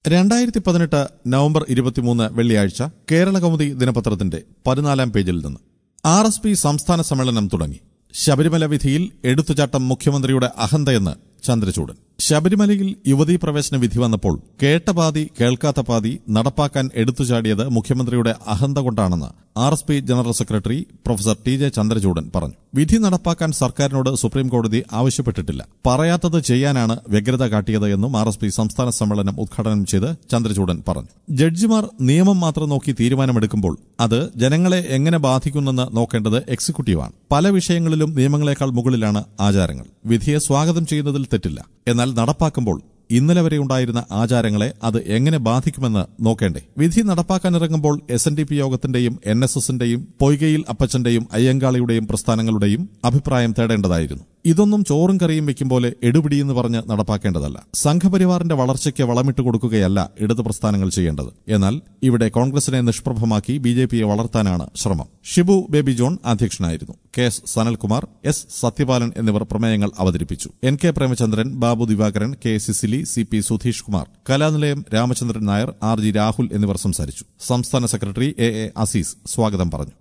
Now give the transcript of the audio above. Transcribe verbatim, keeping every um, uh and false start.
രണ്ടായിരത്തി പതിനെട്ട് നവംബർ ഇരുപത്തിമൂന്ന് വെള്ളിയാഴ്ച കേരളകൗമുദി ദിനപത്രത്തിന്റെ പതിനാലാം പേജിൽ നിന്ന് ആർ എസ് പി സംസ്ഥാന സമ്മേളനം തുടങ്ങി. ശബരിമല വിധിയിൽ എടുത്തുചാട്ടം മുഖ്യമന്ത്രിയുടെ അഹന്തയെന്ന് ചന്ദ്രചൂഡൻ. ശബരിമലയിൽ യുവതീ പ്രവേശന വിധി വന്നപ്പോൾ കേട്ട പാതി കേൾക്കാത്ത പാതി നടപ്പാക്കാൻ എടുത്തുചാടിയത് മുഖ്യമന്ത്രിയുടെ അഹന്ത കൊണ്ടാണെന്ന് R S P general secretary professor T J Chandrachoodan പറഞ്ഞു. വിധി നടപ്പാക്കാൻ സർക്കാരിനോട് സുപ്രീംകോടതി ആവശ്യപ്പെട്ടിട്ടില്ല. പറയാത്തത് ചെയ്യാനാണ് വ്യഗ്രത കാട്ടിയത് എന്നും ആർ എസ് പി സംസ്ഥാന സമ്മേളനം ഉദ്ഘാടനം ചെയ്ത് ചന്ദ്രചൂഡൻ പറഞ്ഞു. ജഡ്ജിമാർ നിയമം മാത്രം നോക്കി തീരുമാനമെടുക്കുമ്പോൾ അത് ജനങ്ങളെ എങ്ങനെ ബാധിക്കുന്നെന്ന് നോക്കേണ്ടത് എക്സിക്യൂട്ടീവാണ്. പല വിഷയങ്ങളിലും നിയമങ്ങളെക്കാൾ മുകളിലാണ് ആചാരങ്ങൾ. വിധിയെ സ്വാഗതം ചെയ്യുന്നതിൽ തെറ്റില്ല. എന്നാൽ നടപ്പാക്കുമ്പോൾ ഇന്നലെ വരെ ഉണ്ടായിരുന്ന ആചാരങ്ങളെ അത് എങ്ങനെ ബാധിക്കുമെന്ന് നോക്കേണ്ടേ? വിധി നടപ്പാക്കാനിറങ്ങുമ്പോൾ എസ് എൻ ഡി പി യോഗത്തിന്റെയും എൻ എസ് എസിന്റെയും പൊയ്കയിൽ അപ്പച്ചന്റെയും അയ്യങ്കാളിയുടെയും പ്രസ്ഥാനങ്ങളുടെയും അഭിപ്രായം തേടേണ്ടതായിരുന്നു. ഇതൊന്നും ചോറും കറിയും വെക്കും പോലെ എടുപിടിയെന്ന് പറഞ്ഞ് നടപ്പാക്കേണ്ടതല്ല. സംഘപരിവാറിന്റെ വളർച്ചയ്ക്ക് വളമിട്ട് കൊടുക്കുകയല്ല ഇടതു പ്രസ്ഥാനങ്ങൾ ചെയ്യേണ്ടത്. എന്നാൽ ഇവിടെ കോൺഗ്രസിനെ നിഷ്പ്രഭമാക്കി ബി ജെ പിയെ വളർത്താനാണ് ശ്രമം. ഷിബു ബേബി ജോൺ അധ്യക്ഷനായിരുന്നു. K S Sanalkumar, S Sathyapalan എന്നിവർ പ്രമേയങ്ങൾ അവതരിപ്പിച്ചു. N K Premachandran, Babu Divakaran, K Cicily, C P Sudheesh Kumar, Kalanilayam Ramachandran Nair, R G Rahul എന്നിവർ സംസാരിച്ചു. സംസ്ഥാന സെക്രട്ടറി എ എ അസീസ് സ്വാഗതം പറഞ്ഞു.